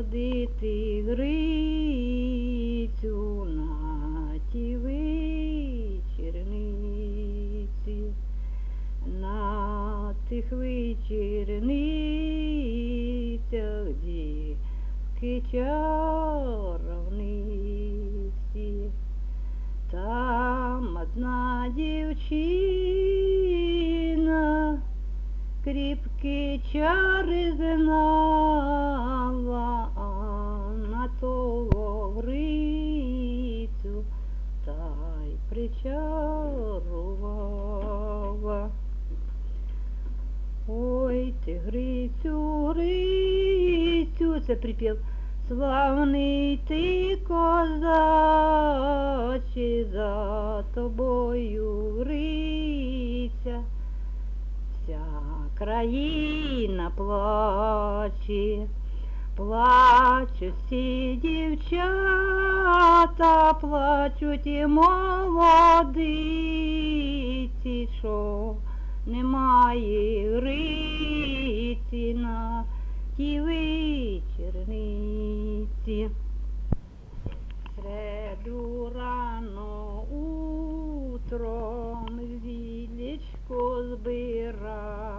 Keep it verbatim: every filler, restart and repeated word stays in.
ходити Грицю на ті вечірниці, на тих вечірницях дівки чаровниці. Там одна дівчина кріпкі чари знала, а на того Грицю та й причарувала. Ой ти, Грицю, Грицю, це припів. Славний ти, козаче, за тобою Гриця, вся країна плаче, плачуть всі дівчата, плачуть і молодиці, що немає Гриці на тій вечірниці. Среду рано утром зілечко збира,